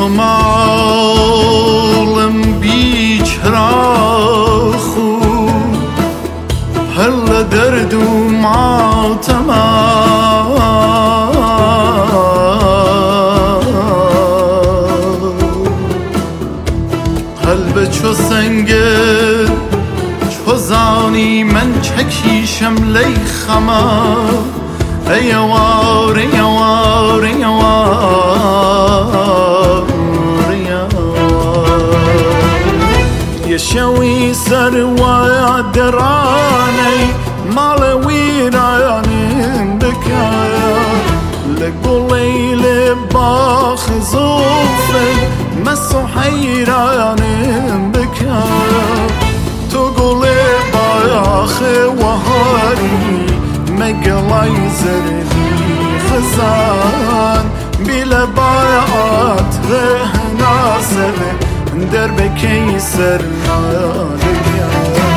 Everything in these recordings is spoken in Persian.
تو مالم بیچرا خوب هل درد و ماتم قلب چو سنگر چو زانی من چکیشم لی خما ایوار ایوار ایوار یه شوی سر و درانی مال ویرانیم بکایا لگولی لباخ زوفی مسو حیرانیم بکایا تو گولی باخ وهاری مقلای زردی خزان بیل بایات رهنا سبه در بکی سر نالیا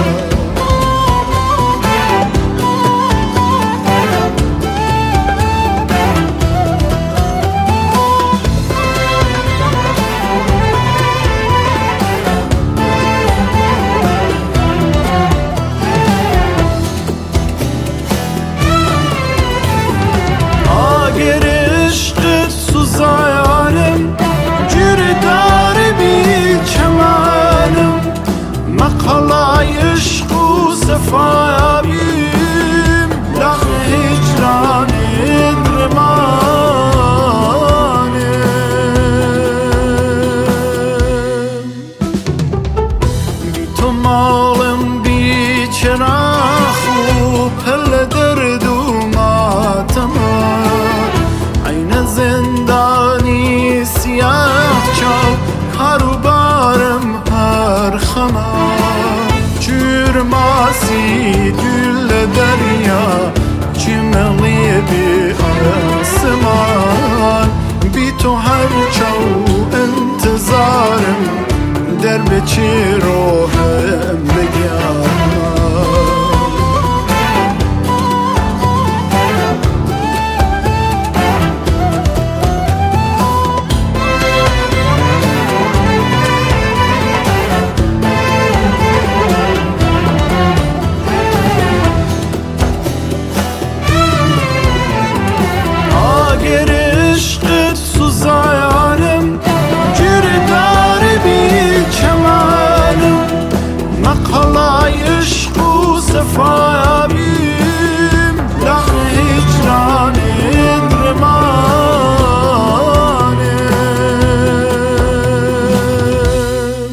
فایم لخ هجران درمانم بی تو مالم بیچرا خوب هل درد و ماتم عین زندانی سیاه چاو کارو بارم هر خما ماسی گل دریا چملی بی آسمان بی تو هر چو انتظارم در به چی روحم بگم فایم لخ هجران درمانم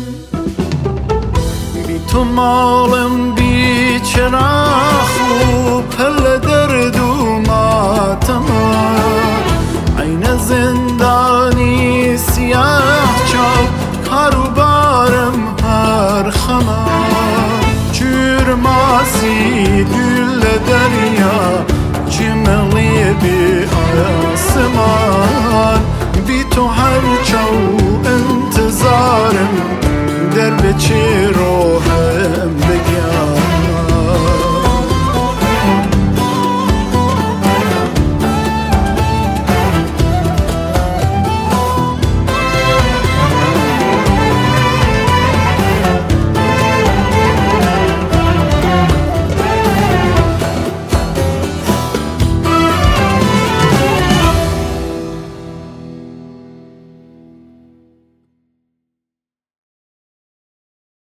بی تو مالم بیچرا خوب هل درد و ماتم عین زندانی سیاه چاو کارو بارم هر خما ماسی گل دریا چملی بی آسمان بی تو هر چو انتظارم در به چی روح